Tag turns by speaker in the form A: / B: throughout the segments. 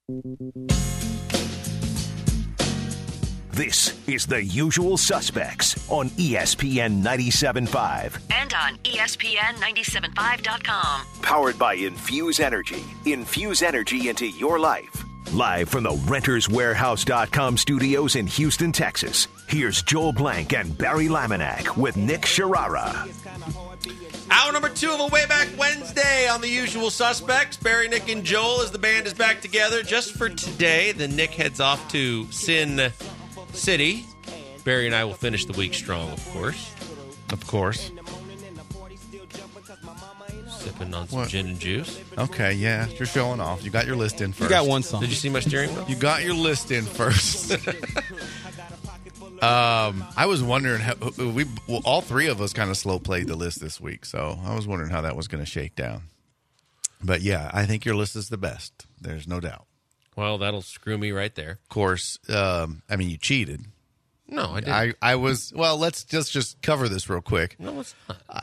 A: This is The Usual Suspects on ESPN 97.5.
B: And on ESPN975.com.
A: Powered by Infuse Energy. Infuse energy into your life. Live from the RentersWarehouse.com studios in Houston, Texas. Here's Joel Blank and Barry Laminack with Nick Sharara.
C: Hour number 2 of a Way Back Wednesday on The Usual Suspects. Barry, Nick, and Joel as the band is back together just for today. Then Nick heads off to Sin City. Barry and I will finish the week strong, of course.
D: Of course.
C: Sipping on some gin and juice.
D: Okay, yeah, you're showing off. You got your list in first.
E: You got one song.
C: Did you see my steering wheel?
D: You got your list in first. I was wondering how all three of us kind of slow played the list this week, so I was wondering how that was going to shake down. But yeah, I think your list is the best. There's no doubt.
C: Well, that'll screw me right there.
D: Of course, I mean, you cheated.
C: No, I didn't.
D: I was, well, let's just cover this real quick.
C: No, it's not.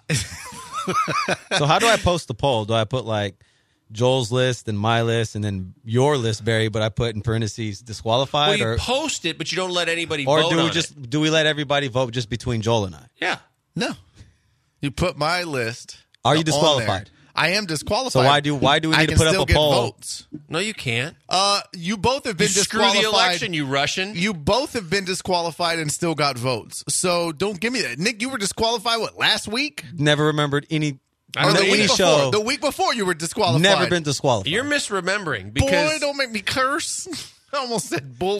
E: So how do I post the poll? Do I put like Joel's list and my list and then your list, Barry, but I put in parentheses disqualified?
C: Well, you post it, but you don't let anybody
E: or
C: vote on it.
E: Do we let everybody vote just between Joel and I?
C: Yeah.
D: No. You put my list.
E: Are you
D: on
E: disqualified?
D: there. I am disqualified.
E: So why do we need to put up a poll?
D: Votes.
C: No, you can't.
D: You both have been
C: You screw
D: disqualified.
C: the election, you Russian.
D: You both have been disqualified and still got votes. So don't give me that. Nick, you were disqualified, last week?
E: Never remembered any
C: Or the week
E: show.
D: The week before you were disqualified.
E: Never been disqualified.
C: You're misremembering because
D: Boy, don't make me curse. I almost said bull.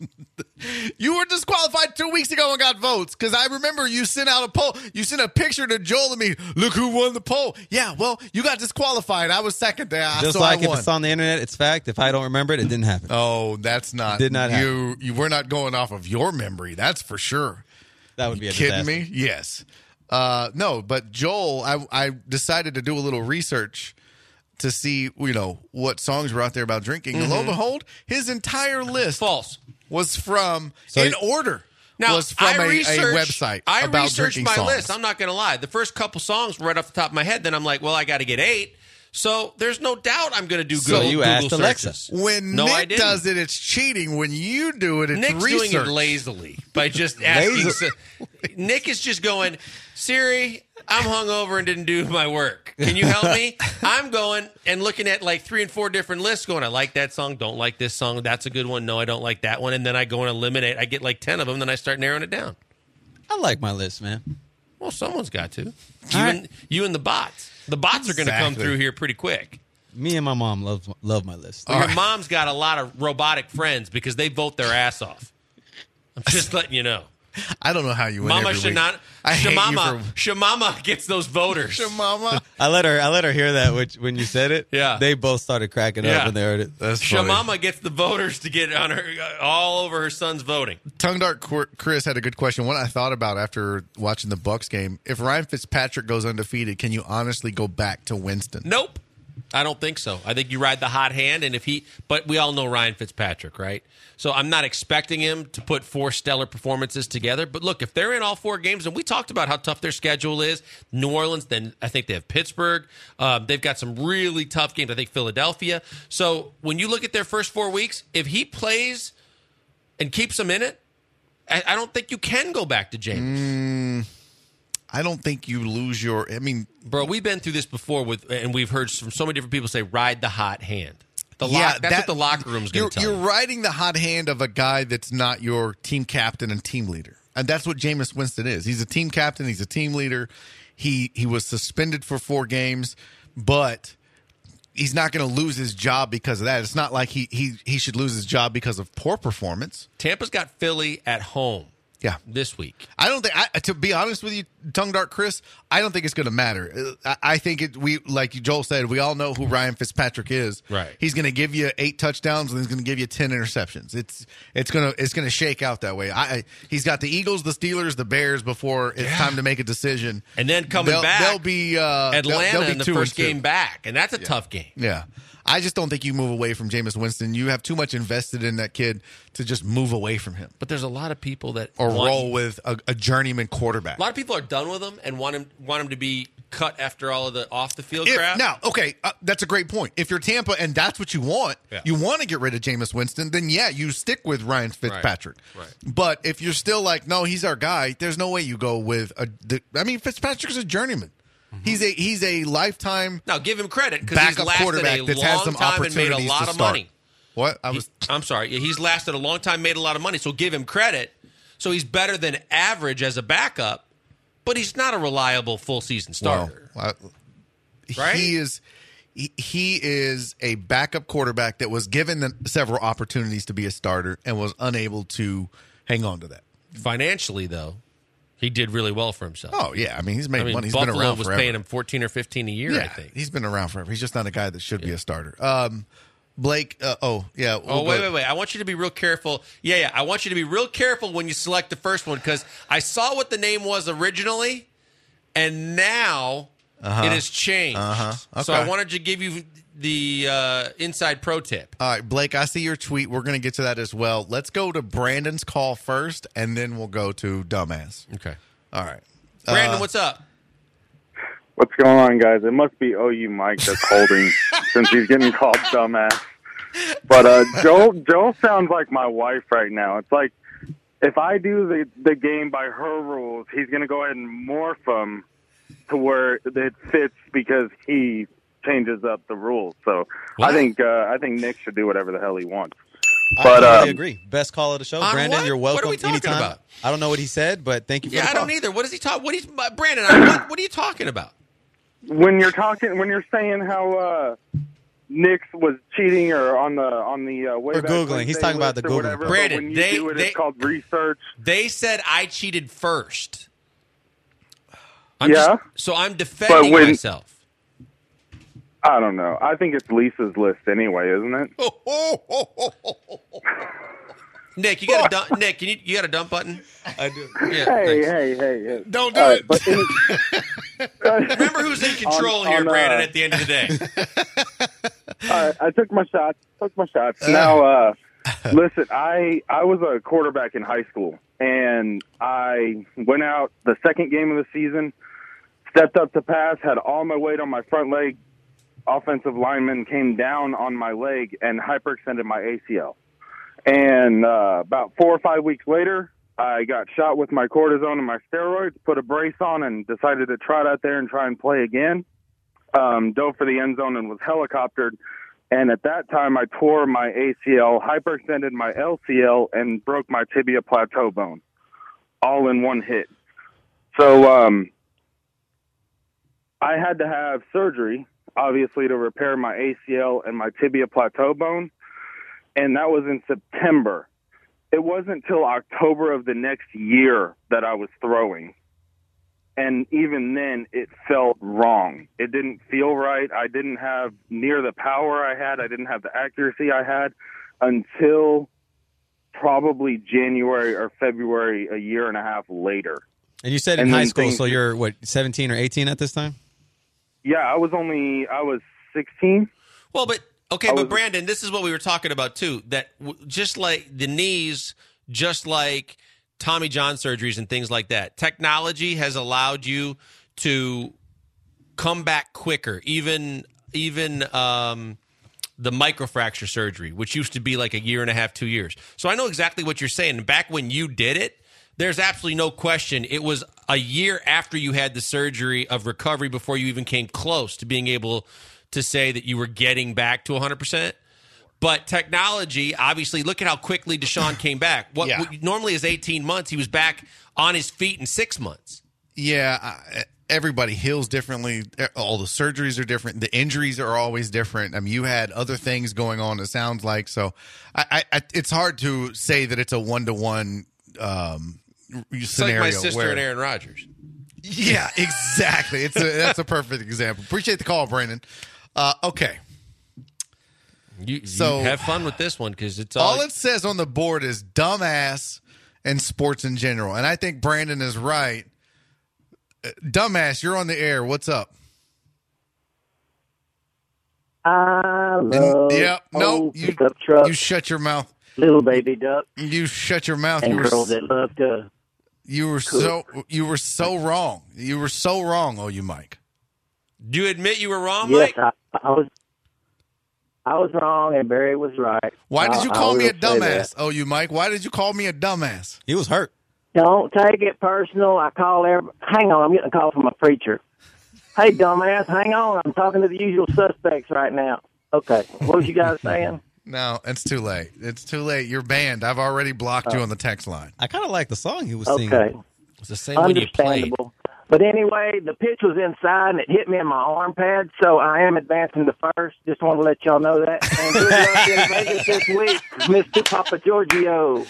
D: You were disqualified 2 weeks ago and got votes because I remember you sent out a poll. You sent a picture to Joel and me. Look who won the poll. Yeah, well, you got disqualified. I was second there.
E: Just
D: so
E: like
D: I
E: if
D: won.
E: it's on the internet, it's fact. If I don't remember it, it didn't happen.
D: Oh, that's not.
E: Did not happen.
D: You were not going off of your memory. That's for sure.
E: That would be a
D: Kidding
E: disaster.
D: me? Yes. No, but Joel, I decided to do a little research to see, what songs were out there about drinking. And lo and behold, his entire list
C: false
D: was from,
E: So
D: in order,
C: now,
D: was from a website
C: I
D: about
C: researched
D: drinking
C: my
D: songs.
C: list. I'm not going to lie. The first couple songs were right off the top of my head. Then I'm like, well, I got to get 8. So there's no doubt I'm going to do
D: So
C: Google,
E: you
C: Google
E: asked Alexa.
C: searches.
D: When
C: No, I
D: Nick
C: didn't.
D: does it, it's cheating. When you do it, it's
C: Nick's
D: research.
C: doing it lazily by just asking. Nick is just going, Siri, I'm hungover and didn't do my work. Can you help me? I'm going and looking at like 3 and 4 different lists going, I like that song, don't like this song, that's a good one, no, I don't like that one. And then I go and eliminate. I get like 10 of them, then I start narrowing it down.
E: I like my list, man.
C: Well, someone's got to.
E: right.
C: You and the bots. The bots are going to come
D: Exactly.
C: through here pretty quick.
E: Me and my mom love my list.
C: Well, your mom's got a lot of robotic friends because they vote their ass off. I'm just letting you know.
D: I don't know how you win
C: Mama
D: every week.
C: Shanana,
D: I hate you
C: Shamama gets those voters.
D: Shamama.
E: I let her hear that when you said it.
C: Yeah.
E: They both started cracking
C: Yeah.
E: up when they heard it.
D: That's funny.
C: Shamama gets the voters to get on her all over her son's voting.
D: Tongue Dark Chris had a good question. One I thought about after watching the Bucks game: if Ryan Fitzpatrick goes undefeated, can you honestly go back to Winston?
C: Nope. I don't think so. I think you ride the hot hand, and but we all know Ryan Fitzpatrick, right? So I'm not expecting him to put 4 stellar performances together. But look, if they're in all 4 games, and we talked about how tough their schedule is, New Orleans, then I think they have Pittsburgh. They've got some really tough games. I think Philadelphia. So when you look at their first 4 weeks, if he plays and keeps them in it, I don't think you can go back to Jameis.
D: I don't think you lose your. I mean,
C: Bro, we've been through this before and we've heard from so many different people say, ride the hot hand. That's what the locker room's going to tell you.
D: You're riding the hot hand of a guy that's not your team captain and team leader. And that's what Jameis Winston is. He's a team captain. He's a team leader. He was suspended for 4 games, but he's not going to lose his job because of that. It's not like he should lose his job because of poor performance.
C: Tampa's got Philly at home.
D: Yeah.
C: This week.
D: I don't think, to be honest with you, Tongue Dark Chris, I don't think it's going to matter. I think like Joel said, we all know who Ryan Fitzpatrick is.
C: Right.
D: He's going to give you 8 touchdowns and he's going to give you 10 interceptions. It's going to shake out that way. He's got the Eagles, the Steelers, the Bears before it's time to make a decision.
C: And then coming back,
D: they'll be
C: Atlanta
D: they'll be
C: in the
D: 2
C: first
D: and 2.
C: game back, and that's a tough game.
D: Yeah. I just don't think you move away from Jameis Winston. You have too much invested in that kid to just move away from him
C: But there's a lot of people that
D: or roll with a journeyman quarterback.
C: A lot of people are done with him and want him to be cut after all of the off the field crap.
D: Now, okay, that's a great point. If you're Tampa and that's what you want, you want to get rid of Jameis Winston, then you stick with Ryan Fitzpatrick.
C: Right.
D: But if you're still like, no, he's our guy, there's no way you go with Fitzpatrick's a journeyman. Mm-hmm. He's a lifetime.
C: Now give him credit because he's
D: backup
C: lasted
D: quarterback
C: a
D: that's
C: long
D: had some
C: time and made a
D: opportunities
C: lot
D: to
C: of
D: start.
C: money.
D: What?
C: I'm sorry. He's lasted a long time, made a lot of money. So give him credit. So he's better than average as a backup, but he's not a reliable full season starter.
D: Well,
C: right?
D: He is a backup quarterback that was given several opportunities to be a starter and was unable to hang on to that.
C: Financially, though, he did really well for himself.
D: Oh, yeah. I mean, he's made money. He's
C: Buffalo
D: been around
C: was
D: forever.
C: paying him 14 or 15 a year, I think.
D: He's been around forever. He's just not a guy that should be a starter. Blake, wait.
C: I want you to be real careful. Yeah. I want you to be real careful when you select the first one because I saw what the name was originally, and now it has changed.
D: Okay.
C: So I wanted to give you the inside pro tip.
D: All right, Blake, I see your tweet. We're going to get to that as well. Let's go to Brandon's call first, and then we'll go to Dumbass.
C: Okay.
D: All right.
C: Brandon, what's up?
B: What's going on, guys? It must be OU Mike that's holding since he's getting called dumbass. But Joel sounds like my wife right now. It's like if I do the game by her rules, he's going to go ahead and morph them to where it fits because he changes up the rules. So
C: what?
B: I think Nick should do whatever the hell he wants.
E: I totally agree. Best call of the show.
C: On
E: Brandon,
C: what?
E: you're welcome
C: What are we talking
E: anytime.
C: about?
E: I don't know what he said, but thank you for the
C: Yeah,
E: call.
C: I don't either. What is he talking? Brandon? What are you talking about?
B: When you're saying how Nick's was cheating or on the way
E: Or
B: back
E: Googling.
B: Wednesday
E: He's talking about
B: list
E: the
B: or
E: Googling
B: whatever,
E: part.
B: but
C: Brandon,
B: when you do it, it's called research.
C: They said I cheated first. I'm defending myself.
B: I don't know. I think it's Lisa's list anyway, isn't it?
C: Nick, you got a dump. Nick, you got a dump button?
E: I do.
C: Yeah.
B: Hey.
D: Don't do it.
B: But
C: Remember who's in control here, Brandon. At the end of the day.
B: all right, I took my shots. Now, listen, I was a quarterback in high school, and I went out the second game of the season, stepped up to pass, had all my weight on my front leg. Offensive lineman came down on my leg and hyperextended my ACL. And about 4 or 5 weeks later, I got shot with my cortisone and my steroids, put a brace on, and decided to trot out there and try and play again. Dove for the end zone and was helicoptered. And at that time, I tore my ACL, hyperextended my LCL, and broke my tibia plateau bone, all in one hit. So I had to have surgery, obviously, to repair my ACL and my tibia plateau bone. And that was in September. It wasn't until October of the next year that I was throwing. And even then, it felt wrong. It didn't feel right. I didn't have near the power I had. I didn't have the accuracy I had until probably January or February, a year and a half later.
E: And you said in high school, so you're, 17 or 18 at this time?
B: Yeah, I was 16.
C: Well, but Brandon, this is what we were talking about too. That just like the knees, just like Tommy John surgeries and things like that, technology has allowed you to come back quicker. Even the microfracture surgery, which used to be like a year and a half, 2 years. So I know exactly what you're saying. Back when you did it, there's absolutely no question. It was a year after you had the surgery of recovery before you even came close to being able to say that you were getting back to 100%. But technology, obviously, look at how quickly Deshaun came back. What normally is 18 months, he was back on his feet in 6 months.
D: Yeah, everybody heals differently. All the surgeries are different. The injuries are always different. I mean, you had other things going on, it sounds like. So it's hard to say that it's a one-to-one scenario.
C: It's like my sister and Aaron Rodgers.
D: Yeah, exactly. That's a perfect example. Appreciate the call, Brandon. Okay.
C: You have fun with this one because it's
D: all it says on the board is dumbass and sports in general. And I think Brandon is right. Dumbass, you're on the air. What's up?
F: Pickup truck.
D: You shut your mouth.
F: Little baby duck.
D: You shut your mouth.
F: And girls that love to
D: You were so wrong. You were so wrong, OU Mike.
C: Do you admit you were wrong,
F: Yes,
C: Mike?
F: I was wrong, and Barry was right.
D: Why did you call me a
F: will say
D: dumbass,
F: that.
D: OU Mike? Why did you call me a dumbass?
E: He was hurt.
F: Don't take it personal. Hang on, I'm getting a call from a preacher. Hey, dumbass, hang on. I'm talking to the usual suspects right now. Okay, what was you guys saying?
D: No, it's too late. It's too late. You're banned. I've already blocked you on the text line.
E: I kind of like the song he was singing.
F: Okay,
C: It's the same one you played.
F: understandable. But anyway, the pitch was inside, and it hit me in my arm pad, so I am advancing to first. Just want to let y'all know that. And good luck in Vegas this week, Mr. Papa Giorgio.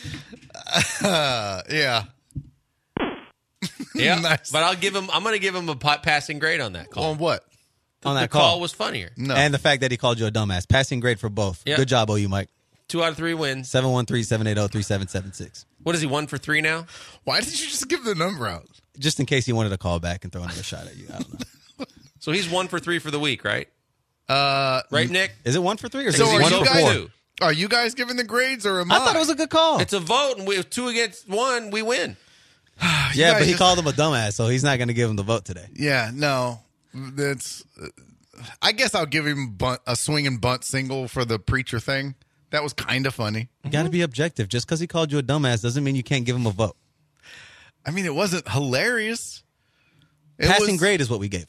D: Yeah.
C: Yeah,
D: Nice.
C: but I'm going to give him a passing grade on that call.
D: On what?
E: On
C: The
E: that
C: call
E: call.
C: was funnier.
D: No.
E: And the fact that he called you a dumbass. Passing grade for both.
C: Yeah.
E: Good job, OU Mike.
C: 2 out of 3 wins.
E: 713-780-3776.
C: What is he, 1 for 3 now?
D: Why did you just give the number out?
E: Just in case he wanted to call back and throw another shot at you. I don't know.
C: So he's 1 for 3 for the week, right? Right, Nick?
E: Is it 1 for 3 or is
D: So
E: it
D: are
E: 1
D: you
E: for
D: guys
E: 4?
D: Are you guys giving the grades or am I?
E: I thought it was a good call.
C: It's a vote, and with 2 against 1, we win.
E: Yeah,
D: guys
E: but he
D: just-
E: called him a dumbass, so he's not going to give him the vote today.
D: Yeah, no. That's. I guess I'll give him a swing and bunt single for the preacher thing. That was kind of funny.
E: You got to be objective. Just because he called you a dumbass doesn't mean you can't give him a vote.
D: I mean, it wasn't hilarious. It
E: Passing
D: was-
E: grade is what we gave him,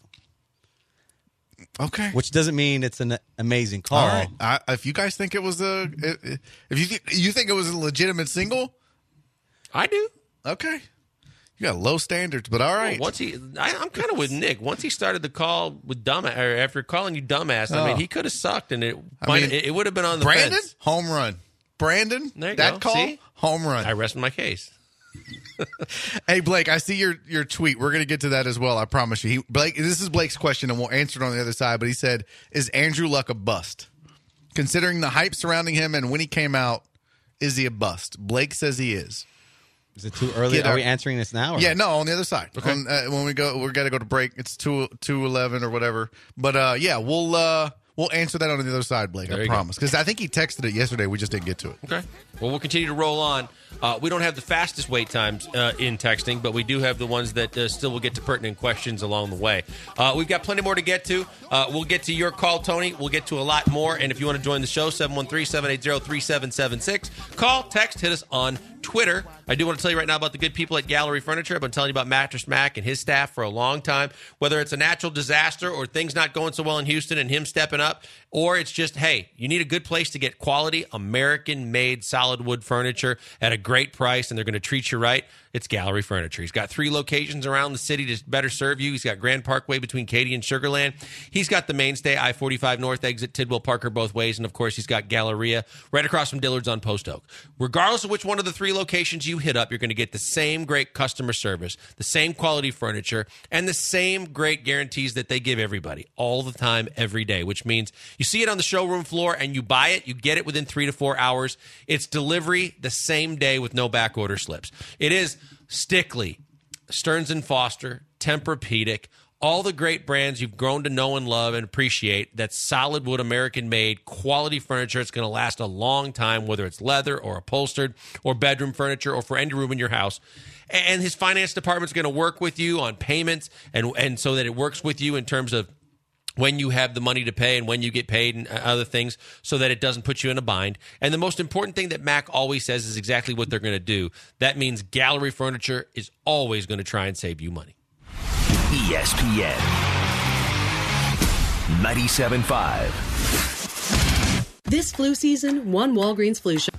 D: Okay.
E: which doesn't mean it's an amazing call.
D: All right. If you guys think it was if you think it was a legitimate single,
C: I do.
D: okay. You got low standards, but all right.
C: Once I'm kind of with Nick. Once he started the call with dumbass, or after calling you dumbass, I mean, he could have sucked, and it would have been on the
D: Brandon,
C: fence.
D: home run. Brandon,
C: There you
D: that
C: go.
D: call,
C: See?
D: home run.
C: I rest my case.
D: Hey, Blake, I see your tweet. We're going to get to that as well. I promise you. Blake, this is Blake's question, and we'll answer it on the other side. But he said, "Is Andrew Luck a bust? Considering the hype surrounding him and when he came out, is he a bust?" Blake says he is.
E: Is it too early?
D: Get
E: Are
D: our-
E: we answering this now? Or?
D: Yeah, no, on the other side.
C: Okay.
D: When we got to go to break. It's 2:11 or whatever. But yeah, we'll answer that on the other side, Blake.
C: There
D: I
C: you go.
D: promise. Because I think he texted it yesterday. We just didn't get to it.
C: Okay. Well, we'll continue to roll on. We don't have the fastest wait times in texting, but we do have the ones that still will get to pertinent questions along the way. We've got plenty more to get to. We'll get to your call, Tony. We'll get to a lot more. And if you want to join the show, 713-780-3776. Call, text, hit us on Twitter. I do want to tell you right now about the good people at Gallery Furniture. I've been telling you about Mattress Mac and his staff for a long time. Whether it's a natural disaster or things not going so well in Houston and him stepping up, or it's just, hey, you need a good place to get quality American-made solid wood furniture at a great price, and they're going to treat you right. It's Gallery Furniture. He's got 3 locations around the city to better serve you. He's got Grand Parkway between Katy and Sugar Land. He's got the mainstay I-45 North exit, Tidwell Parker both ways, and of course he's got Galleria right across from Dillard's on Post Oak. Regardless of which one of the 3 locations you hit up, you're going to get the same great customer service, the same quality furniture, and the same great guarantees that they give everybody all the time, every day, which means you see it on the showroom floor and you buy it, you get it within 3 to 4 hours. It's delivery the same day with no back order slips. It is Stickley, Stearns & Foster, Tempur-Pedic, all the great brands you've grown to know and love and appreciate. That's solid wood, American-made, quality furniture. It's going to last a long time, whether it's leather or upholstered or bedroom furniture or for any room in your house. And his finance department's going to work with you on payments and so that it works with you in terms of when you have the money to pay and when you get paid and other things so that it doesn't put you in a bind. And the most important thing that Mac always says is exactly what they're going to do. That means Gallery Furniture is always going to try and save you money.
A: ESPN 97.5.
G: This flu season, one Walgreens flu shot.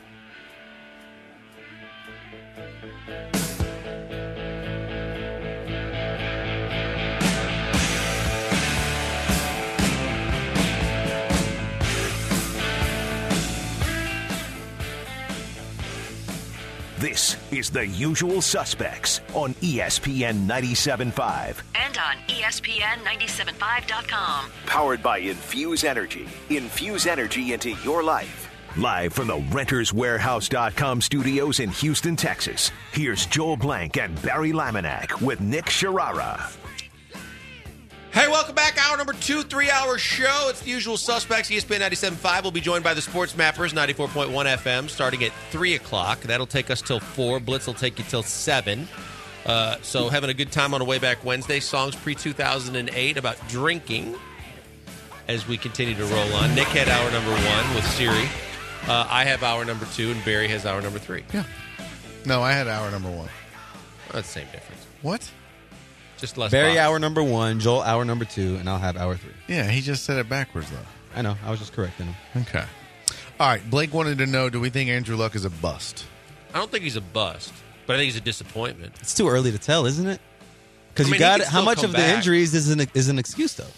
A: This is The Usual Suspects on ESPN 97.5.
H: And on ESPN975.com.
A: Powered by Infuse Energy. Infuse energy into your life. Live from the RentersWarehouse.com studios in Houston, Texas. Here's Joel Blank and Barry Laminack with Nick Sharara.
C: Hey, welcome back. Hour number 2, 3-hour show. It's the usual suspects. ESPN 97.5 will be joined by the Sports Mappers, 94.1 FM, starting at 3 o'clock. That'll take us till 4. Blitz will take you till 7. So having a good time on a way back Wednesday. Songs pre-2008 about drinking as we continue to roll on. Nick had hour number 1 with Siri. I have hour number 2, and Barry has hour number 3.
D: Yeah. No, I had hour number 1.
C: Well, that's the same difference.
D: What?
C: Just less
E: Barry
C: box.
E: hour number 1, Joel hour number 2, and I'll have hour 3.
D: Yeah, he just said it backwards, though.
E: I know. I was just correcting him.
D: Okay. All right. Blake wanted to know, do we think Andrew Luck is a bust?
C: I don't think he's a bust, but I think he's a disappointment.
E: It's too early to tell, isn't it? Because
C: I mean,
E: you got
C: he can
E: how
C: still
E: much
C: come
E: of the
C: back.
E: injuries is an excuse, though?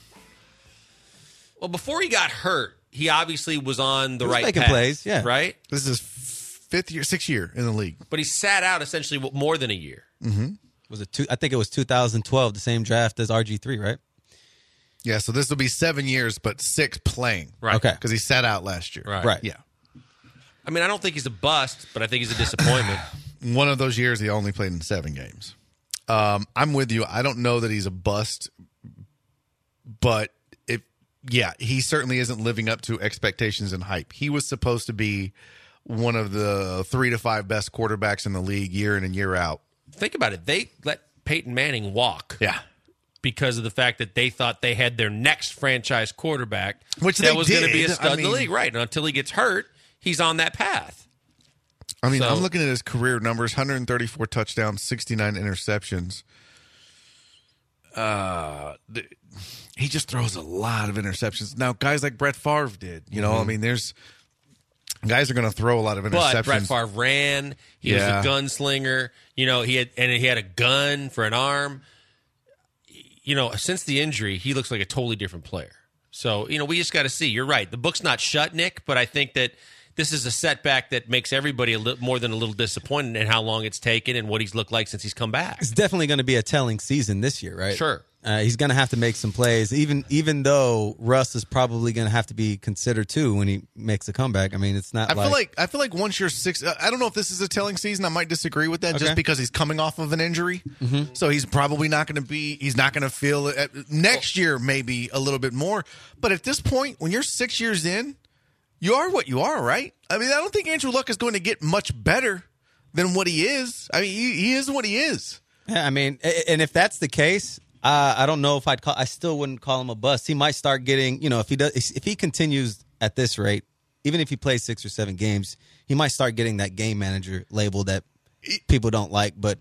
C: Well, before he got hurt, he obviously was on the
E: He was
C: right
E: making
C: path,
E: plays, yeah.
C: right?
D: This is 6th year in the league.
C: But he sat out essentially more than a year.
E: Was it I think it was 2012, the same draft as RG3, right?
D: Yeah, so this will be 7 years, but 6 playing.
C: Right.
E: Okay.
D: Because he sat out last year.
C: Right.
E: Right.
D: Yeah.
C: I mean, I don't think he's a bust, but I think he's a disappointment.
D: One of those years, he only played in 7 games. I'm with you. I don't know that he's a bust, but he certainly isn't living up to expectations and hype. He was supposed to be one of the 3 to 5 best quarterbacks in the league year in and year out.
C: Think about it. They let Peyton Manning walk.
D: Yeah.
C: Because of the fact that they thought they had their next franchise quarterback,
D: Which
C: that
D: they
C: was going to be a
D: did.
C: stud
D: I
C: in the
D: mean-
C: league, right? And until he gets hurt, he's on that path.
D: I mean,
C: So-
D: I'm looking at his career numbers: 134 touchdowns, 69 interceptions. He just throws a lot of interceptions. Now, guys like Brett Favre did. You know, I mean, there's guys are going to throw a lot of interceptions.
C: But Brett Favre ran. He was
D: Yeah.
C: a gunslinger. You know, he had a gun for an arm. You know, since the injury, he looks like a totally different player. So, you know, we just got to see. You're right. The book's not shut, Nick, but I think that this is a setback that makes everybody more than a little disappointed in how long it's taken and what he's looked like since he's come back.
E: It's definitely going to be a telling season this year, right?
C: Sure.
E: He's going to have to make some plays, even though Russ is probably going to have to be considered too when he makes a comeback. I mean, it's not.
D: I feel like once you're 6, I don't know if this is a telling season. I might disagree with that,
E: Okay.
D: just because he's coming off of an injury, so he's probably not going to be. He's not going to feel it next year, maybe a little bit more. But at this point, when you're 6 years in, you are what you are, right? I mean, I don't think Andrew Luck is going to get much better than what he is. I mean, he is what he is.
E: Yeah, I mean, and if that's the case, I don't know if I still wouldn't call him a bust. He might start getting, if he continues at this rate, even if he plays 6 or 7 games, he might start getting that game manager label that people don't like. But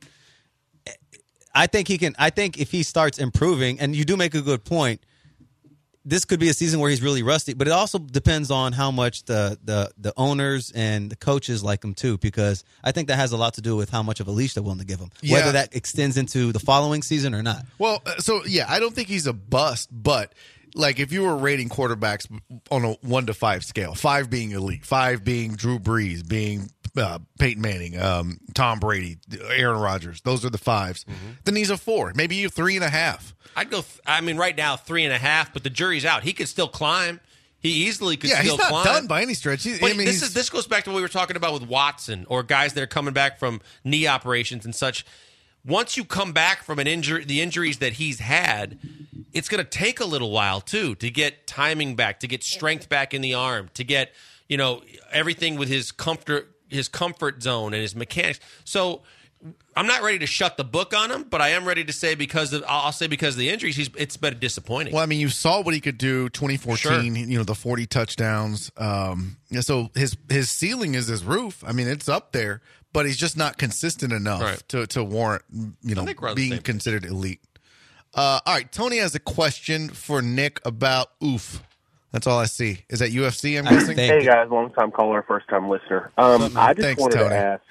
E: I think he can. I think if he starts improving, and you do make a good point, this could be a season where he's really rusty. But it also depends on how much the owners and the coaches like him too, because I think that has a lot to do with how much of a leash they're willing to give him, whether that extends into the following season or not.
D: Well, I don't think he's a bust, but like if you were rating quarterbacks on a 1 to 5 scale, 5 being elite, 5 being Drew Brees, being Peyton Manning, Tom Brady, Aaron Rodgers, those are the 5s. Then he's a 4, maybe a 3.5.
C: I'd go. Right now 3.5, but the jury's out. He could still climb. He easily could still
D: he's not
C: climb.
D: done by any stretch.
C: But this goes back to what we were talking about with Watson or guys that are coming back from knee operations and such. Once you come back from an injury, the injuries that he's had, it's going to take a little while too to get timing back, to get strength back in the arm, to get everything with his comfort zone and his mechanics. So I'm not ready to shut the book on him, but I am ready to say because of the injuries, it's been disappointing.
D: Well, I mean, you saw what he could do 2014, the 40 touchdowns. So his ceiling is his roof. I mean, it's up there, but he's just not consistent enough to warrant, being considered elite. All right, Tony has a question for Nick about OOF. That's all I see. Is that UFC, I'm guessing?
H: Hey, guys, long-time caller, first-time listener. I just wanted to ask,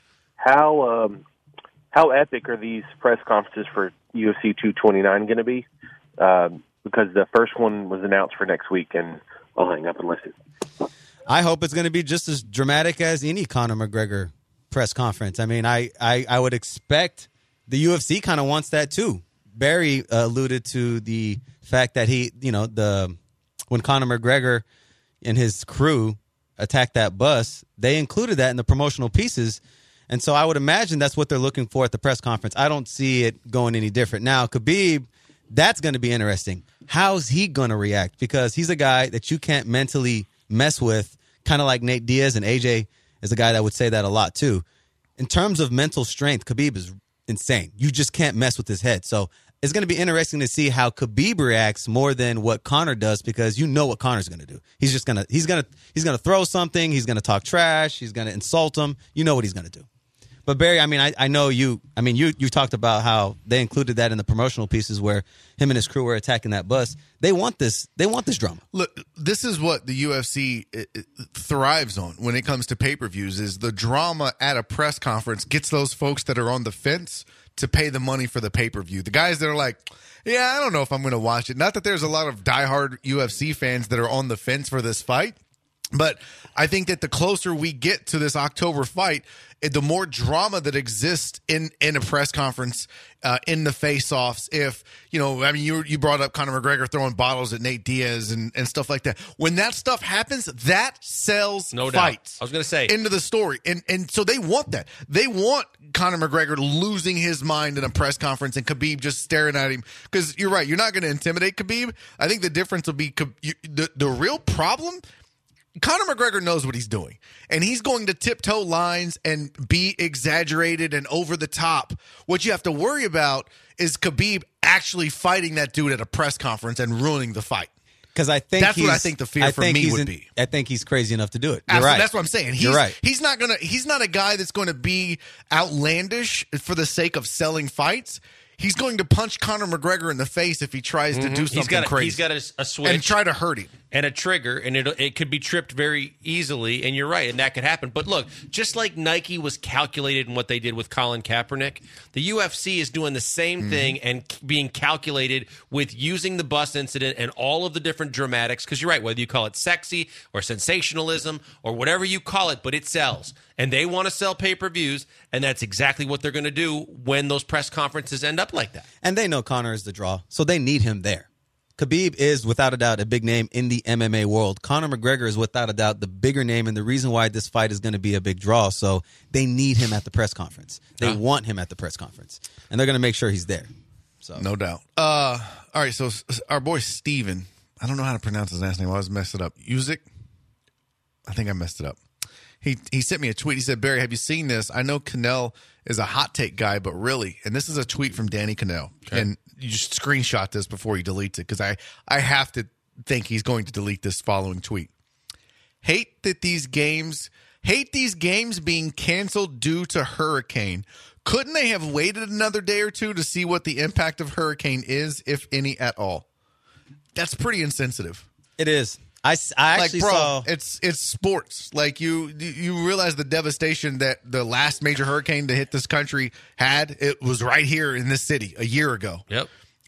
H: how epic are these press conferences for UFC 229 going to be? Because the first one was announced for next week, and I'll hang up and listen.
E: I hope it's going to be just as dramatic as any Conor McGregor press conference. I mean, I would expect the UFC kind of wants that too. Barry alluded to the fact that when Conor McGregor and his crew attacked that bus, they included that in the promotional pieces. And so I would imagine that's what they're looking for at the press conference. I don't see it going any different. Now, Khabib That's going to be interesting. How's he going to react? Because he's a guy that you can't mentally mess with, kind of like Nate Diaz, and AJ is a guy that would say that a lot too. In terms of mental strength, Khabib is insane. You just can't mess with his head. So it's going to be interesting to see how Khabib reacts more than what Conor does, because you know what Conor's going to do. He's going to throw something. He's going to talk trash. He's going to insult him. You know what he's going to do. But Barry, I mean, I know you. I mean, you talked about how they included that in the promotional pieces where him and his crew were attacking that bus. They want this. They want this drama.
D: Look, this is what the UFC thrives on when it comes to pay-per-views. Is the drama at a press conference gets those folks that are on the fence to pay the money for the pay-per-view. The guys that are like, yeah, I don't know if I'm going to watch it. Not that there's a lot of diehard UFC fans that are on the fence for this fight, but I think that the closer we get to this October fight, the more drama that exists in a press conference, in the face-offs. If, you brought up Conor McGregor throwing bottles at Nate Diaz and stuff like that. When that stuff happens, that sells
C: no
D: fights.
C: Doubt. I was going to say.
D: Into the story. And so they want that. They want Conor McGregor losing his mind in a press conference and Khabib just staring at him. Because you're right, you're not going to intimidate Khabib. I think the difference will be the real problem. Conor McGregor knows what he's doing, and he's going to tiptoe lines and be exaggerated and over the top. What you have to worry about is Khabib actually fighting that dude at a press conference and ruining the fight.
E: Because I think
D: that's what I think the fear for me would be.
E: I think he's crazy enough to do it.
D: You're
E: right.
D: That's what I'm saying.
E: You're right.
D: He's not a guy that's going to be outlandish for the sake of selling fights. He's going to punch Conor McGregor in the face if he tries to do something crazy.
C: He's got a switch.
D: And try to hurt him.
C: And a trigger, and it could be tripped very easily, and you're right, and that could happen. But look, just like Nike was calculated in what they did with Colin Kaepernick, the UFC is doing the same thing and being calculated with using the bus incident and all of the different dramatics, because you're right, whether you call it sexy or sensationalism or whatever you call it, but it sells. And they want to sell pay-per-views, and that's exactly what they're going to do when those press conferences end up like that.
E: And they know Conor is the draw, so they need him there. Khabib is, without a doubt, a big name in the MMA world. Conor McGregor is, without a doubt, the bigger name and the reason why this fight is going to be a big draw. So they need him at the press conference. They want him at the press conference. And they're going to make sure he's there. So
D: no doubt. All right, so our boy Steven, I don't know how to pronounce his last name. I always mess it up. Usyk? I think I messed it up. He sent me a tweet. He said, Barry, have you seen this? I know Cannell is a hot take guy, but really, and this is a tweet from Danny Cannell. Okay. And you just screenshot this before he deletes it, because I have to think he's going to delete this following tweet. Hate these games being canceled due to hurricane. Couldn't they have waited another day or two to see what the impact of hurricane is, if any at all? That's pretty insensitive.
E: It is. I actually saw
D: it's sports. Like you realize the devastation that the last major hurricane to hit this country had. It was right here in this city a year ago.
C: Yep.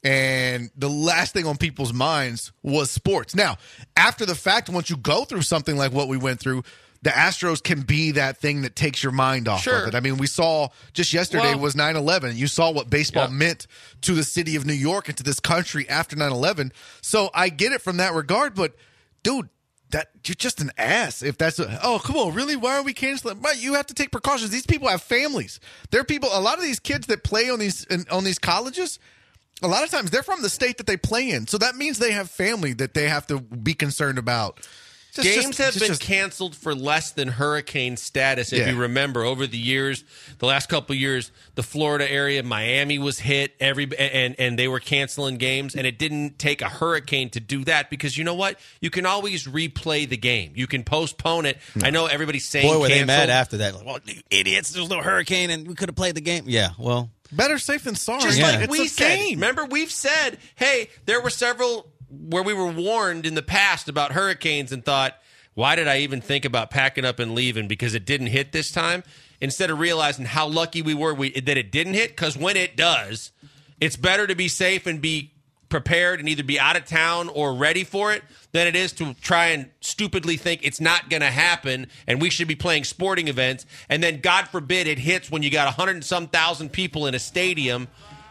D: And the last thing on people's minds was sports. Now, after the fact, once you go through something like what we went through, the Astros can be that thing that takes your mind off of it. I mean, we saw just yesterday was 9/11. You saw what baseball meant to the city of New York and to this country after 9/11. So I get it from that regard, but dude, that you're just an ass. If that's come on, really? Why are we canceling? But you have to take precautions. These people have families. There are people. A lot of these kids that play on these colleges, a lot of times they're from the state that they play in. So that means they have family that they have to be concerned about.
C: Games have been canceled for less than hurricane status. If you remember, over the years, the last couple of years, the Florida area, Miami was hit, and they were canceling games, and it didn't take a hurricane to do that, because you know what? You can always replay the game. You can postpone it. I know everybody's saying
E: boy, were
C: canceled.
E: they mad after that. Like, well, you idiots, there's no hurricane, and we could have played the game. Yeah, well.
D: Better safe than sorry.
C: Just like we said.
D: Game.
C: Remember, we've said, hey, there were several where we were warned in the past about hurricanes and thought, why did I even think about packing up and leaving, because it didn't hit this time, instead of realizing how lucky we were that it didn't hit, because when it does, it's better to be safe and be prepared and either be out of town or ready for it than it is to try and stupidly think it's not going to happen and we should be playing sporting events, and then God forbid it hits when you got 100 and some thousand people in a stadium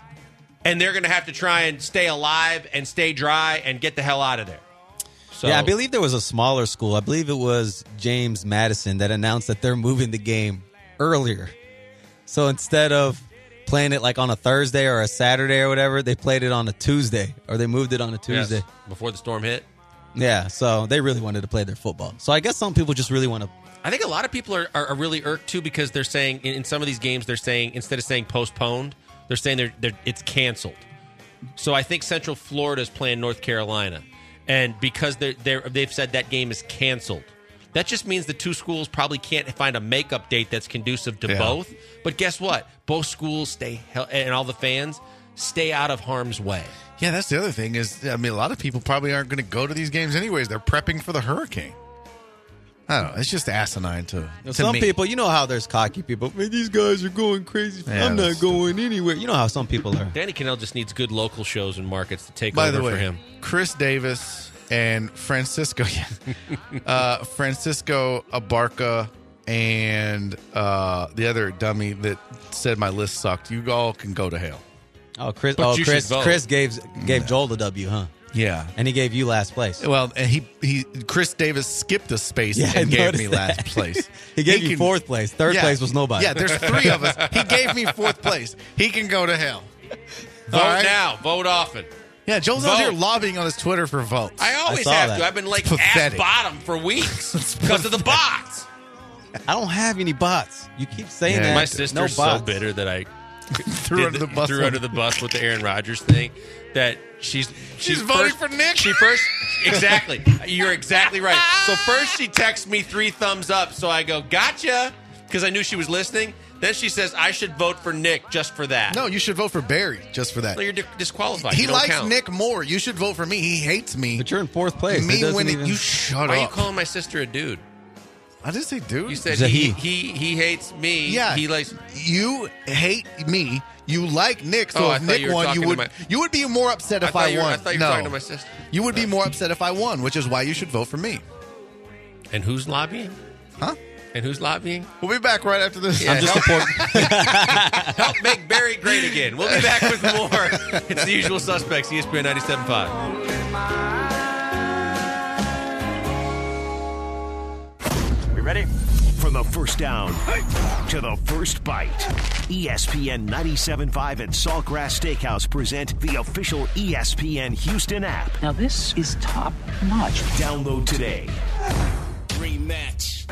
C: and they're going to have to try and stay alive and stay dry and get the hell out of there. So,
E: yeah, I believe there was a smaller school. I believe it was James Madison that announced that they're moving the game earlier. So instead of playing it like on a Thursday or a Saturday or whatever. They played it on a Tuesday, or they moved it on a Tuesday.
C: Yes, before the storm hit.
E: Yeah, so they really wanted to play their football. So I guess some people just really want to.
C: I think a lot of people are really irked, too, because they're saying, in some of these games, they're saying, instead of saying postponed, they're saying it's canceled. So I think Central Florida is playing North Carolina. And because they've said that game is canceled, that just means the two schools probably can't find a makeup date that's conducive to both. But guess what? Both schools and all the fans stay out of harm's way.
D: Yeah, that's the other thing is, I mean, a lot of people probably aren't going to go to these games anyways. They're prepping for the hurricane. I don't know. It's just asinine to
E: some
D: me.
E: people, you know how there's cocky people. Man, these guys are going crazy.
D: Yeah,
E: I'm not going anywhere. You know how some people are.
C: Danny Cannell just needs good local shows and markets to take
D: By
C: over
D: the way,
C: for him.
D: Chris Davis and Francisco Abarca and the other dummy that said my list sucked. You all can go to hell.
E: Oh, Chris!
C: But you should vote.
E: Chris gave Joel the W, huh?
D: Yeah.
E: And he gave you last place.
D: Well, and he Chris Davis skipped a space
E: Yeah, I
D: and gave me
E: noticed that.
D: last place.
E: He gave you fourth place. Third place was nobody.
D: Yeah, there's three of us. He gave me fourth place. He can go to hell.
C: Vote
D: All right?
C: now. Vote often.
D: Yeah, Joel's out here lobbying on his Twitter for votes.
C: I always
E: saw
C: have
E: that.
C: to. I've been like
D: It's
C: ass
D: pathetic.
C: bottom for weeks because of the bots.
E: I don't have any bots. You keep saying
D: Yeah,
E: that.
C: My sister's
E: no
C: so
E: bots.
C: bitter that I
D: Threw her under the bus.
C: under the bus with the Aaron Rodgers thing. That she's
D: voting for Nick.
C: She first exactly. You're exactly right. So first she texts me 3 thumbs up. So I go gotcha because I knew she was listening. Then she says I should vote for Nick just for that.
D: No, you should vote for Barry just for that.
C: No, you're disqualified.
D: He
C: You don't
D: likes
C: count.
D: Nick more. You should vote for me. He hates me.
E: But you're in fourth place. It
D: Me
E: doesn't
D: when
E: even-
D: you shut
C: Why are you
D: up.
C: calling my sister a dude?
D: I didn't say dude.
C: You said
E: It's a
C: he
E: he.
C: hates me.
D: Yeah,
C: He likes.
D: you hate me. You like Nick. So
C: Oh, I
D: if
C: thought
D: Nick
C: you were
D: won,
C: talking to
D: you would be more upset if I won.
C: I thought you were talking to my sister.
D: You would be more upset if I won, which is why you should vote for me.
C: And who's lobbying?
D: Huh?
C: And who's lobbying?
D: We'll be back right after this.
C: Yeah,
E: I'm just
C: help,
E: supporting.
C: help make Barry great again. We'll be back with more. It's The Usual Suspects, ESPN 97.5.
A: We ready? From the first down to the first bite, ESPN 97.5 and Saltgrass Steakhouse present the official ESPN Houston app.
I: Now this is top notch.
A: Download today.
J: Rematch.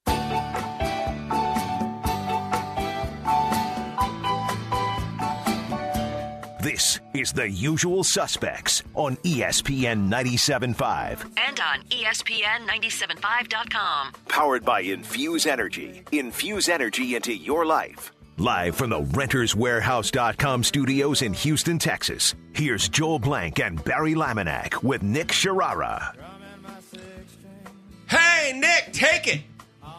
A: This is The Usual Suspects on ESPN 97.5.
K: And on ESPN975.com.
A: Powered by Infuse Energy. Infuse energy into your life. Live from the RentersWarehouse.com studios in Houston, Texas. Here's Joel Blank and Barry Laminack with Nick Sharara.
C: Hey, Nick, take it.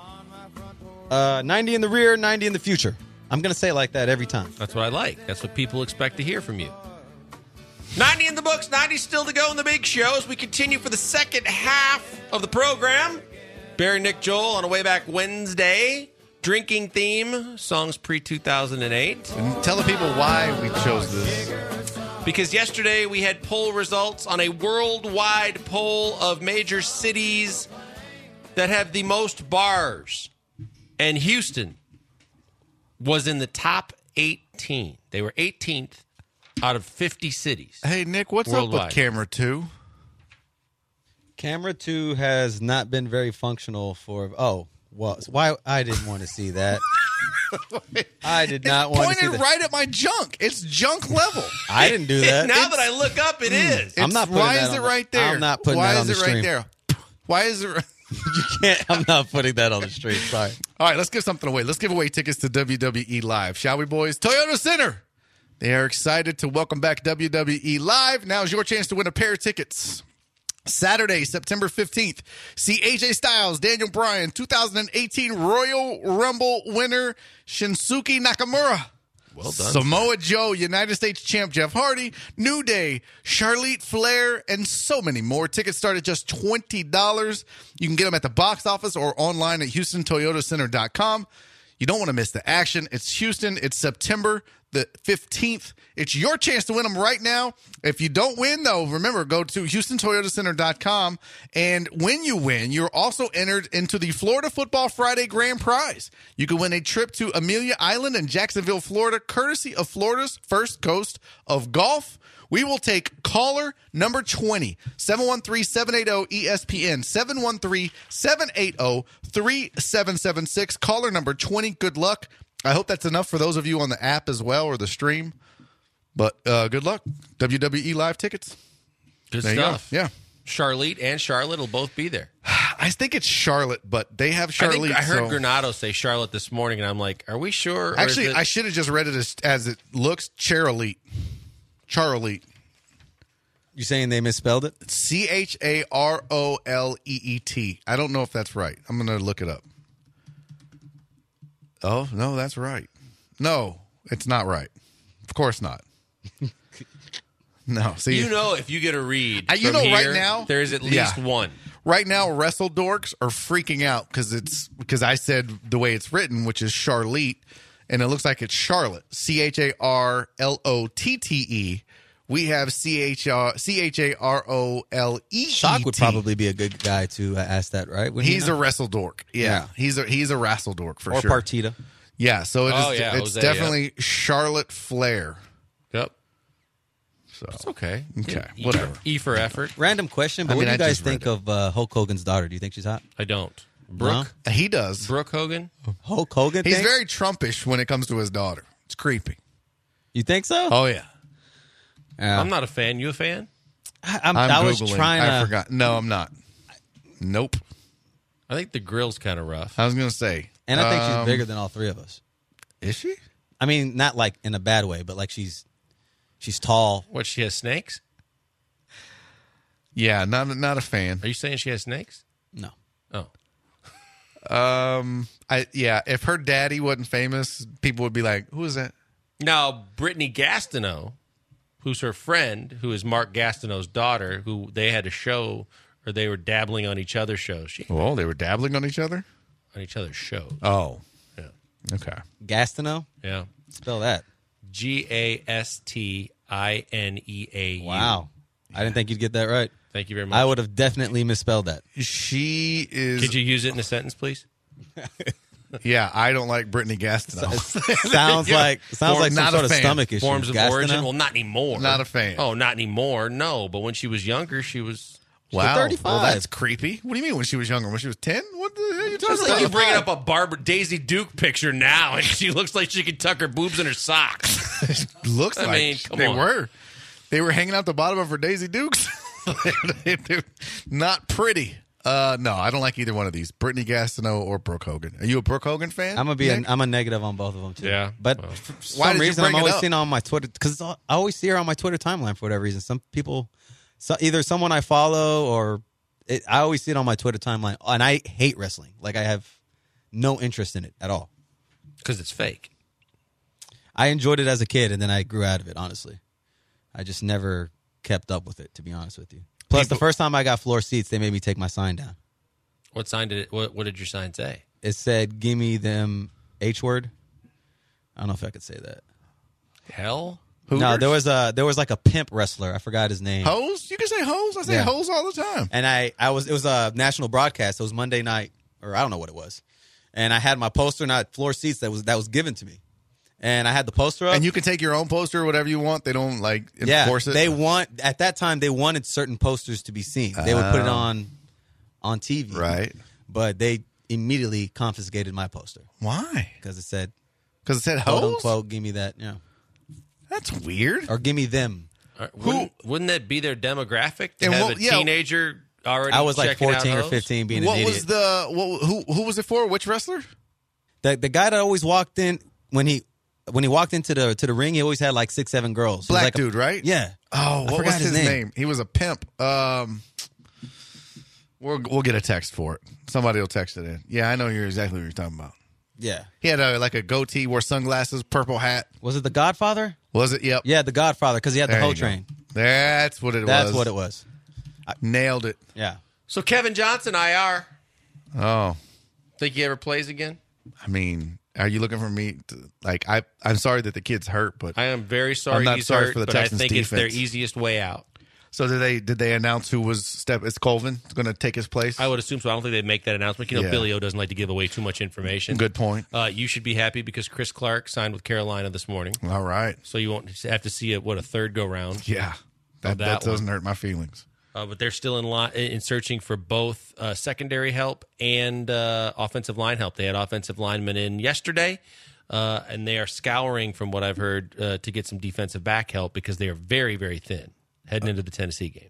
E: 90 in the rear, 90 in the future. I'm going to say it like that every time.
C: That's what I like. That's what people expect to hear from you. 90 in the books, 90 still to go in the big show as we continue for the second half of the program. Barry, Nick, Joel on a way back Wednesday. Drinking theme, songs pre-2008.
D: And tell the people why we chose this.
C: Because yesterday we had poll results on a worldwide poll of major cities that have the most bars. And Houston was in the top 18. They were 18th out of 50 cities.
D: Hey, Nick, what's
C: worldwide.
D: up with Camera 2?
E: Camera 2 has not been very functional for... Oh, well, why? I didn't want to see that. I did not want to see
D: Pointed
E: that.
D: right at my junk. It's junk level.
E: I didn't do that.
C: Now that I look up, it is.
E: I'm not putting
D: Why
E: that
D: is
E: on
D: it
E: the-
D: right there?
E: I'm not putting
D: Why
E: that on
D: is
E: the
D: it right
E: stream.
D: there? Why is it...
E: You can't. I'm not putting that on the stream. Sorry.
D: All right, let's give something away. Let's give away tickets to WWE Live, shall we, boys? Toyota Center. They are excited to welcome back WWE Live. Now is your chance to win a pair of tickets. Saturday, September 15th. See AJ Styles, Daniel Bryan, 2018 Royal Rumble winner Shinsuke Nakamura.
C: Well done.
D: Samoa Joe, United States champ Jeff Hardy, New Day, Charlotte Flair, and so many more. Tickets start at just $20. You can get them at the box office or online at HoustonToyotaCenter.com. You don't want to miss the action. It's Houston. It's September the 15th. It's your chance to win them right now. If you don't win, though, remember, go to HoustonToyotaCenter.com. And when you win, you're also entered into the Florida Football Friday Grand Prize. You can win a trip to Amelia Island in Jacksonville, Florida, courtesy of Florida's First Coast of Golf. We will take caller number 20, 713-780-ESPN, 713-780-3776. Caller number 20, good luck. I hope that's enough for those of you on the app as well or the stream. But good luck. WWE Live tickets.
C: Good
D: there
C: stuff.
D: Yeah.
C: Charlotte and Charlotte will both be there.
D: I think it's Charlotte, but they have Charlotte.
C: I heard Granado say Charlotte this morning, and I'm like, are we sure?
D: Actually, I should have just read it as it looks. Charolite. Charolite.
E: You saying they misspelled it?
D: Charolleet. I don't know if that's right. I'm going to look it up. Oh, no, that's right. No, it's not right. Of course not. No, see,
C: if you get a read,
D: right now
C: there's at least one.
D: Right now, Wrestle Dorks are freaking out because I said the way it's written, which is Charlotte, and it looks like it's Charlotte. Charlotte. We have Charole.
E: Shock would probably be a good guy to ask that, right?
D: He's a wrestle dork. Yeah. He's a wrestle dork for sure.
E: Or Partita.
D: Yeah, so it's definitely Charlotte Flair.
C: Yep.
D: So
C: it's okay.
D: Okay, whatever.
C: E for effort.
E: Random question, but what do you guys think of Hulk Hogan's daughter? Do you think she's hot?
C: I don't. Brooke?
D: No? He does.
C: Brooke Hogan?
E: Hulk Hogan?
D: He's very Trumpish when it comes to his daughter. It's creepy.
E: You think so?
D: Oh, yeah.
C: I'm not a fan. You a fan?
E: I was trying to...
D: I forgot. No, I'm not. Nope.
C: I think the grill's kind of rough.
D: I was going to say.
E: And I think she's bigger than all three of us.
D: Is she?
E: I mean, not like in a bad way, but like she's tall.
C: What, she has snakes?
D: Yeah, not a fan.
C: Are you saying she has snakes?
E: No.
C: Oh.
D: If her daddy wasn't famous, people would be like, who is that?
C: Now, Brittany Gastineau, who's her friend, who is Mark Gastineau's daughter, who they had a show, or they were dabbling on each other's shows.
D: They were dabbling on each other?
C: On each other's shows.
D: Oh.
C: Yeah.
D: Okay.
E: Gastineau?
C: Yeah.
E: Spell that.
C: Gastineau.
E: Wow. I didn't think you'd get that right.
C: Thank you very much.
E: I would have definitely misspelled that.
D: She is...
C: Could you use it in a sentence, please?
D: Yeah, I don't like Brittany Gastineau.
E: sounds like some sort of stomach issue.
C: Forms of origin? Well, not anymore.
D: Not a fan.
C: Oh, not anymore. No, but when she was younger, she was...
D: Wow.
E: 35.
D: Well, that's creepy. What do you mean when she was younger? When she was 10? What the hell are you talking
C: about? Like you bringing up a Daisy Duke picture now, and she looks like she could tuck her boobs in her socks.
D: Looks like they were. They were hanging out the bottom of her Daisy Dukes. They're not pretty. No, I don't like either one of these. Brittany Gastineau or Brooke Hogan. Are you a Brooke Hogan fan?
E: I'm a negative on both of them too.
C: Yeah,
E: but for some reason I'm always seeing her on my Twitter because I always see her on my Twitter timeline for whatever reason. Some people, either someone I follow or I always see it on my Twitter timeline. And I hate wrestling. Like I have no interest in it at all
C: because it's fake.
E: I enjoyed it as a kid and then I grew out of it. Honestly, I just never kept up with it. To be honest with you. Plus, the first time I got floor seats, they made me take my sign down.
C: What sign did it? What did your sign say?
E: It said, "Give me them H word." I don't know if I could say that.
C: Hell?
D: Hooters?
E: No, there was like a pimp wrestler. I forgot his name.
D: Hose? You can say hose. I say hose all the time.
E: And it was a national broadcast. It was Monday night, or I don't know what it was. And I had my poster, not floor seats that was given to me. And I had the poster up.
D: And you can take your own poster or whatever you want. They don't enforce it.
E: At that time they wanted certain posters to be seen. They would put it on TV.
D: Right.
E: But they immediately confiscated my poster.
D: Why?
E: Because it said
D: hose?
E: Quote unquote, give me that,
D: That's weird.
E: Or give me them.
C: Wouldn't that be their demographic? To have a teenager already
E: I was like 14 or
C: hose?
E: 15 being an idiot.
D: Who was it for? Which wrestler?
E: The guy that always walked in when he walked into the ring, he always had like 6-7 girls.
D: Black dude, right?
E: Yeah.
D: Oh, what was his name? He was a pimp. We'll get a text for it. Somebody will text it in. Yeah, I know exactly what you're talking about.
E: Yeah.
D: He had a goatee, wore sunglasses, purple hat.
E: Was it The Godfather?
D: Was it? Yep.
E: Yeah, The Godfather, because he had the hoe train.
D: That's what it was.
E: That's what it was.
D: Nailed it.
E: Yeah.
C: So Kevin Johnson, IR.
D: Oh.
C: Think he ever plays again?
D: I mean, Are you looking for me to, I'm sorry that the kid's hurt, but
C: I am very sorry
D: I'm not
C: he's
D: sorry
C: hurt,
D: for the
C: but I
D: Texans
C: think it's
D: defense.
C: their easiest way out.
D: So did they announce who was it's Colvin going to take his place?
C: I would assume so. I don't think they'd make that announcement. You know,
D: Yeah.
C: Billy O doesn't like to give away too much information.
D: Good point.
C: You should be happy because Chris Clark signed with Carolina this morning.
D: All right.
C: So you won't have to see a third go round.
D: Yeah. That doesn't hurt my feelings.
C: But they're still in searching for both secondary help and offensive line help. They had offensive linemen in yesterday, and they are scouring, from what I've heard, to get some defensive back help because they are very, very thin heading into the Tennessee game.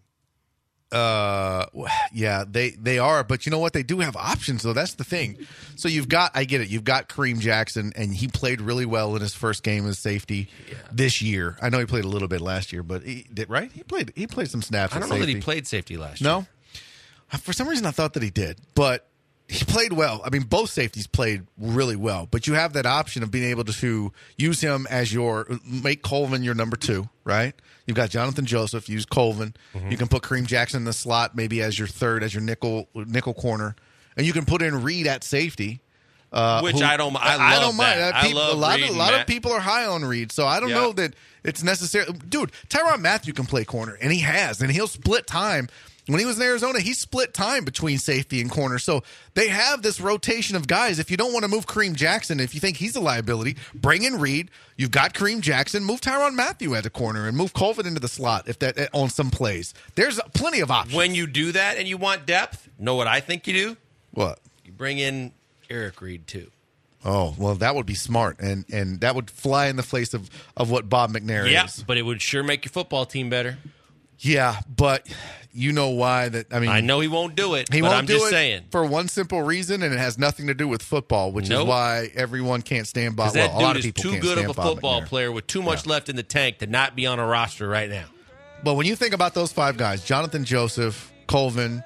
D: Yeah, they are, but you know what? They do have options, though. That's the thing. So I get it. You've got Kareem Jackson, and he played really well in his first game as safety this year. I know he played a little bit last year, but he did, right? He played some snaps.
C: I don't know that he played safety last year.
D: No, for some reason I thought that he did, but he played well. I mean, both safeties played really well, but you have that option of being able to use him as make Colvin your number 2, right? You've got Jonathan Joseph, use Colvin. Mm-hmm. You can put Kareem Jackson in the slot, maybe as your third, as your nickel corner, and you can put in Reed at safety.
C: Which I don't mind. I love
D: a lot of people are high on Reed, so I don't know that it's necessary. Dude, Tyrann Mathieu can play corner, and he has, and he'll split time. When he was in Arizona, he split time between safety and corner. So they have this rotation of guys. If you don't want to move Kareem Jackson, if you think he's a liability, bring in Reed. You've got Kareem Jackson. Move Tyrann Mathieu at the corner and move Colvin into the slot on some plays. There's plenty of options.
C: When you do that and you want depth, know what I think you do?
D: What?
C: You bring in Eric Reed, too.
D: Oh, well, that would be smart, and that would fly in the face of what Bob McNair is.
C: Yeah, but it would sure make your football team better.
D: Yeah, but you know why that? I mean,
C: I know he won't do it.
D: He
C: but
D: won't
C: I'm
D: do
C: just
D: it
C: saying
D: for one simple reason, and it has nothing to do with football, which is why everyone can't stand Bob.
C: That
D: a lot
C: dude
D: of people
C: is too
D: can't
C: good of
D: stand
C: a
D: Bob
C: football
D: McNair.
C: player with too much left in the tank to not be on a roster right now.
D: But when you think about those 5 guys, Jonathan Joseph, Colvin,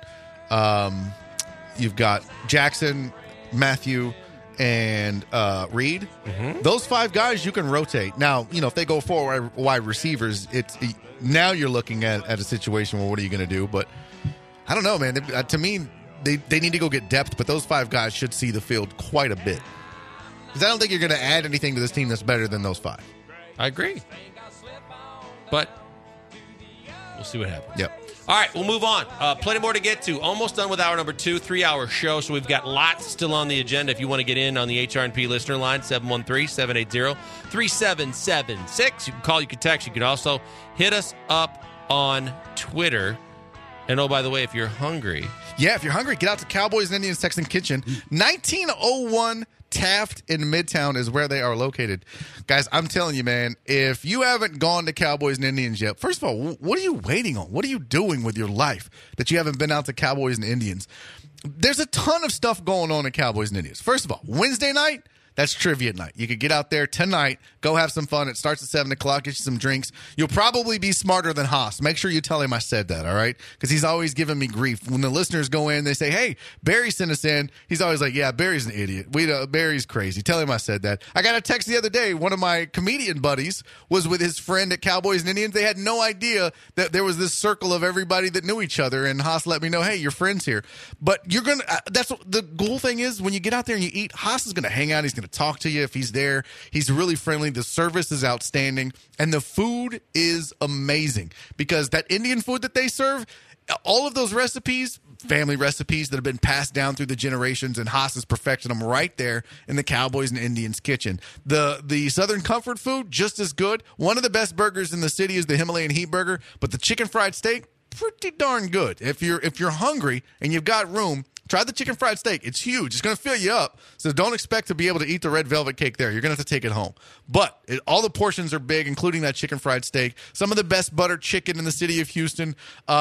D: you've got Jackson, Mathieu, and Reed. Mm-hmm. Those 5 guys you can rotate. Now, if they go 4 wide receivers, now you're looking at a situation where what are you going to do? But I don't know, man. To me, they need to go get depth, but those 5 guys should see the field quite a bit. Because I don't think you're going to add anything to this team that's better than those 5.
C: I agree. But we'll see what happens.
D: Yep.
C: All right, we'll move on. Plenty more to get to. Almost done with hour number 2, 3-hour show. So we've got lots still on the agenda. If you want to get in on the HRNP listener line, 713-780-3776. You can call, you can text. You can also hit us up on Twitter. And oh, by the way, if you're hungry.
D: Yeah, if you're hungry, get out to Cowboys and Indians Texan Kitchen. 1901 Taft in Midtown is where they are located. Guys, I'm telling you, man, if you haven't gone to Cowboys and Indians yet, first of all, what are you waiting on? What are you doing with your life that you haven't been out to Cowboys and Indians? There's a ton of stuff going on at Cowboys and Indians. First of all, Wednesday night, that's trivia night. You could get out there tonight, go have some fun. It starts at 7 o'clock, get you some drinks. You'll probably be smarter than Haas. Make sure you tell him I said that, all right? Because he's always giving me grief. When the listeners go in, they say, hey, Barry sent us in. He's always like, yeah, Barry's an idiot. Barry's crazy. Tell him I said that. I got a text the other day. One of my comedian buddies was with his friend at Cowboys and Indians. They had no idea that there was this circle of everybody that knew each other, and Haas let me know, hey, your friend's here. But you're going to that's what the cool thing is. When you get out there and you eat, Haas is going to hang out. He's going to talk to you if he's there. He's really friendly. The service is outstanding, and the food is amazing because that Indian food that they serve, all of those recipes, family recipes that have been passed down through the generations, and Haas is perfecting them right there in the Cowboys and Indians kitchen. The Southern Comfort food, just as good. One of the best burgers in the city is the Himalayan Heat Burger, but the chicken fried steak, pretty darn good. If you're hungry and you've got room, try the chicken fried steak. It's huge. It's going to fill you up. So don't expect to be able to eat the red velvet cake there. You're going to have to take it home. But all the portions are big, including that chicken fried steak. Some of the best buttered chicken in the city of Houston.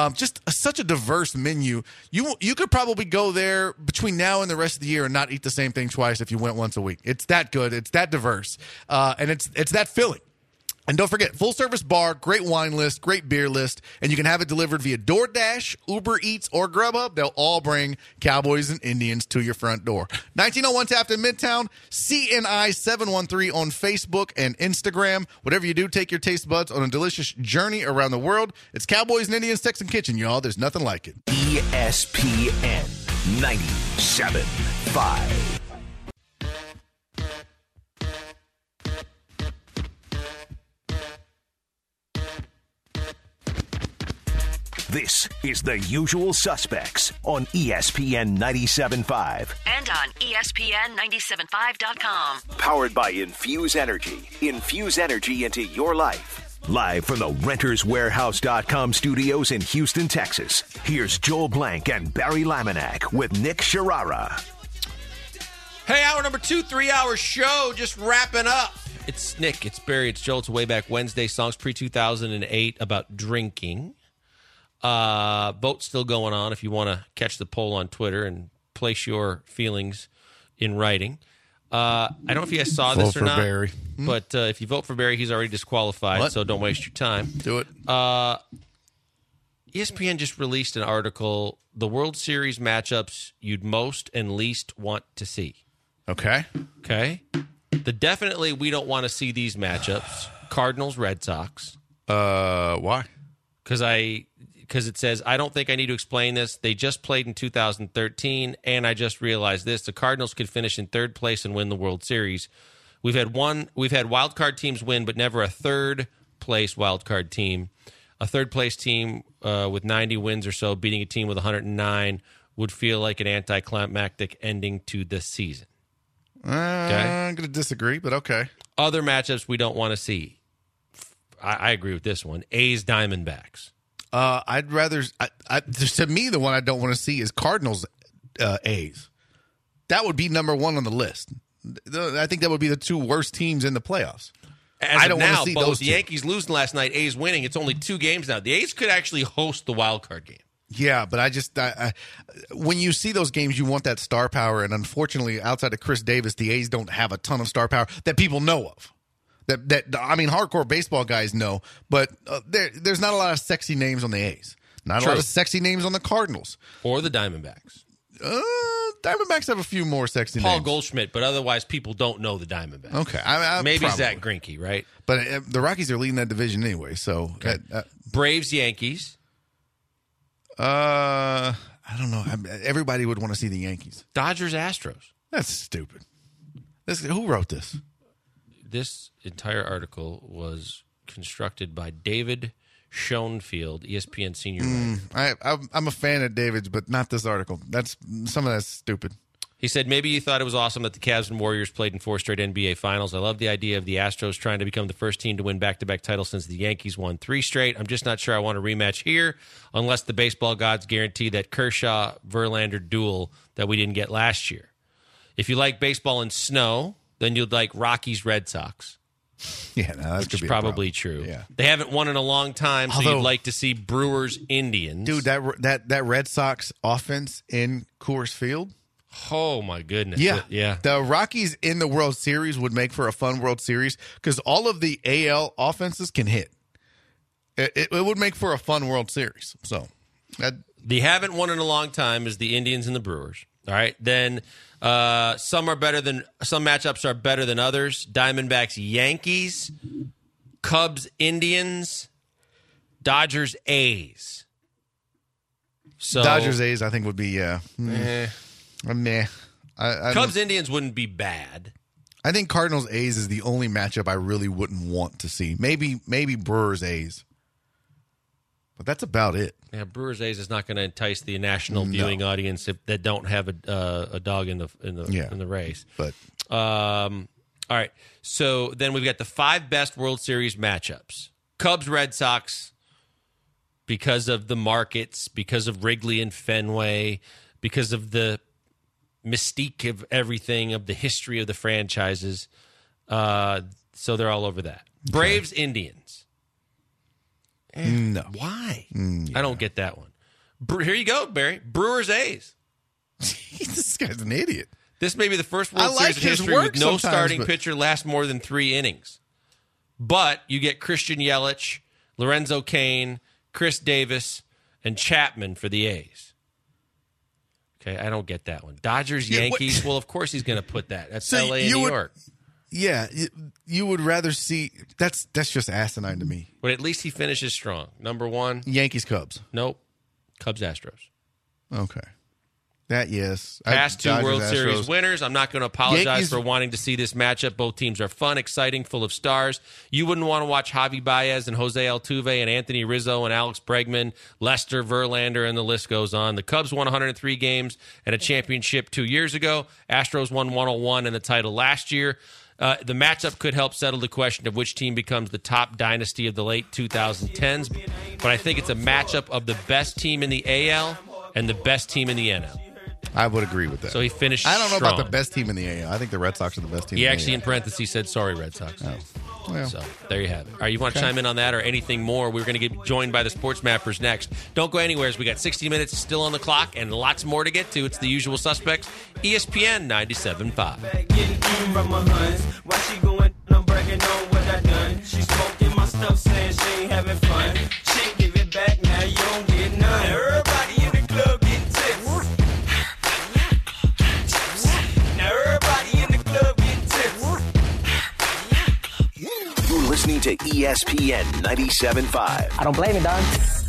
D: Such a diverse menu. You could probably go there between now and the rest of the year and not eat the same thing twice if you went once a week. It's that good. It's that diverse. And it's that filling. And don't forget, full-service bar, great wine list, great beer list, and you can have it delivered via DoorDash, Uber Eats, or Grubhub. They'll all bring Cowboys and Indians to your front door. 1901 Taft in Midtown, CNI 713 on Facebook and Instagram. Whatever you do, take your taste buds on a delicious journey around the world. It's Cowboys and Indians Texan Kitchen, y'all. There's nothing like it.
A: ESPN 97.5. This is The Usual Suspects on ESPN 97.5.
K: And on ESPN975.com.
A: Powered by Infuse Energy. Infuse energy into your life. Live from the RentersWarehouse.com studios in Houston, Texas. Here's Joel Blank and Barry Laminack with Nick Sharara.
C: Hey, hour number 2, 3-hour show, just wrapping up. It's Nick, it's Barry, it's Joel. It's a Way Back Wednesday, songs pre-2008 about drinking. Vote still going on if you want to catch the poll on Twitter and place your feelings in writing. I don't know if you guys saw this or not.
D: Vote for Barry.
C: But if you vote for Barry, he's already disqualified, so don't waste your time.
D: Do it.
C: ESPN just released an article, the World Series matchups you'd most and least want to see.
D: Okay.
C: The definitely we don't want to see these matchups, Cardinals, Red Sox.
D: Why?
C: Because it says, I don't think I need to explain this. They just played in 2013, and I just realized this. The Cardinals could finish in third place and win the World Series. We've had wild card teams win, but never a third place wild card team. A third place team with 90 wins or so beating a team with 109 would feel like an anticlimactic ending to the season.
D: I'm going to disagree, but okay.
C: Other matchups we don't want to see. I agree with this one. A's, Diamondbacks.
D: I'd rather to me, the one I don't want to see is Cardinals A's. That would be number one on the list. I think that would be the two worst teams in the playoffs.
C: I don't want to see those. The Yankees losing last night, A's winning. It's only 2 games now. The A's could actually host the wild card game.
D: Yeah, but I when you see those games, you want that star power, and unfortunately, outside of Chris Davis, the A's don't have a ton of star power that people know of. Hardcore baseball guys know, but there's not a lot of sexy names on the A's. Not a lot of sexy names on the Cardinals.
C: Or the Diamondbacks.
D: Diamondbacks have a few more sexy names.
C: Paul Goldschmidt, but otherwise people don't know the Diamondbacks.
D: Okay.
C: Maybe
D: probably.
C: Zach Greinke, right?
D: But the Rockies are leading that division anyway, so.
C: Okay. Braves, Yankees.
D: I don't know. Everybody would want to see the Yankees.
C: Dodgers, Astros.
D: That's stupid. Who wrote this?
C: This entire article was constructed by David Schoenfield, ESPN senior writer.
D: I'm a fan of David's, but not this article. Some of that's stupid.
C: He said, maybe you thought it was awesome that the Cavs and Warriors played in 4 straight NBA Finals. I love the idea of the Astros trying to become the first team to win back-to-back titles since the Yankees won 3 straight. I'm just not sure I want a rematch here unless the baseball gods guarantee that Kershaw-Verlander duel that we didn't get last year. If you like baseball and snow, then you'd like Rockies-Red Sox.
D: Yeah, no, that could be
C: probably true.
D: Yeah.
C: They haven't won in a long time, so you'd like to see Brewers-Indians.
D: Dude, that Red Sox offense in Coors Field.
C: Oh, my goodness.
D: Yeah. The Rockies in the World Series would make for a fun World Series because all of the AL offenses can hit. It would make for a fun World Series. So,
C: they haven't won in a long time is the Indians and the Brewers. All right. Then some matchups are better than others. Diamondbacks, Yankees, Cubs, Indians, Dodgers, A's. So
D: Dodgers, A's, I think would be meh.
C: Cubs Indians wouldn't be bad.
D: I think Cardinals A's is the only matchup I really wouldn't want to see. Maybe Brewers A's, but that's about it.
C: Yeah, Brewers A's is not going to entice the national viewing audience that don't have a dog in the race.
D: But
C: all right, so then we've got the 5 best World Series matchups: Cubs Red Sox, because of the markets, because of Wrigley and Fenway, because of the mystique of everything, of the history of the franchises. So they're all over that. Okay. Braves, Indians.
D: No.
C: Why?
D: Yeah.
C: I don't get that one. Here you go, Barry. Brewers, A's.
D: This guy's an idiot.
C: This may be the first World Series in history with no starting pitcher last more than 3 innings. But you get Christian Yelich, Lorenzo Cain, Chris Davis, and Chapman for the A's. Okay, I don't get that one. Dodgers, Yankees. Well, of course he's going to put that. That's L.A. and New York.
D: Yeah, you would rather see – that's just asinine to me.
C: But at least he finishes strong. Number 1.
D: Yankees, Cubs.
C: Nope. Cubs, Astros.
D: Okay. That, yes.
C: Past two
D: Dodgers,
C: World Series
D: Astros.
C: winners. I'm not going to apologize
D: Yankees-
C: for wanting to see this matchup. Both teams are fun, exciting, full of stars. You wouldn't want to watch Javi Baez and Jose Altuve and Anthony Rizzo and Alex Bregman, Lester Verlander, and the list goes on. The Cubs won 103 games and a championship 2 years ago. Astros won 101 and the title last year. The matchup could help settle the question of which team becomes the top dynasty of the late 2010s. But I think it's a matchup of the best team in the AL and the best team in the NL.
D: I would agree with that.
C: So he finished
D: I don't know
C: strong.
D: about the best team in the AL. I think the Red Sox are the best team
C: He
D: in
C: actually,
D: the
C: in parentheses, said, sorry, Red Sox.
D: AL. Oh. Well.
C: So there you have it. All right, you want to chime in on that or anything more? We're going to get joined by the Sports Mappers next. Don't go anywhere as we got 60 minutes still on the clock and lots more to get to. It's the usual suspects, ESPN 97.5.
J: Why she going? I'm bragging on what I done. She smoking my stuff, saying she ain't having fun. She give it back, now you don't get none. Everybody in the club getting tips. Now everybody in the club getting tips.
A: You're listening to ESPN 97.5.
F: I don't blame you, Don.